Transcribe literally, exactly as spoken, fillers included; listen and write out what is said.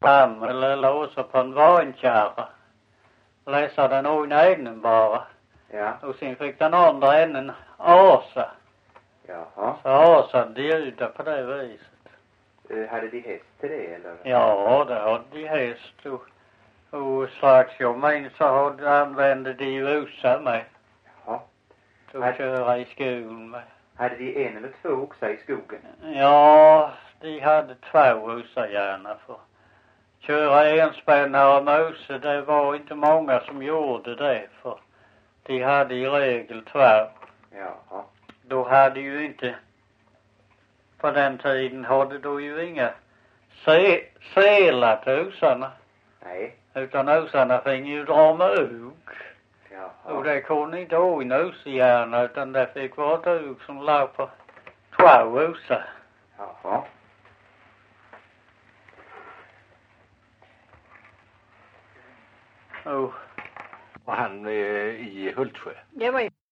fram eller låsa på en vankärra. Läsa den ena änden bara. Ja. Och sen fick den andra änden asa. Jaha. Så asade de ut på det viset. Uh, hade de häst till det eller? Ja, det hade de häst. Och, och strax jag minns så hade, använde de oxar med. Jaha. Att köra i skogen med. Hade de en eller två oxar i skogen? Ja, de hade två oxar gärna för. Köra enspännare mose, det var inte många som gjorde det för de hade i regel två. Jaha. Då hade ju inte, på den tiden hade då ju inga se, selar till oxarna. Nej. Utan oxarna fick ju dra med ug. Jaha. Och det kunde inte ha en oxgärna utan det fick vara ett ug som låg på två oxar. Jaha. Oh. Och han eh, i Hultsjö. Det var ju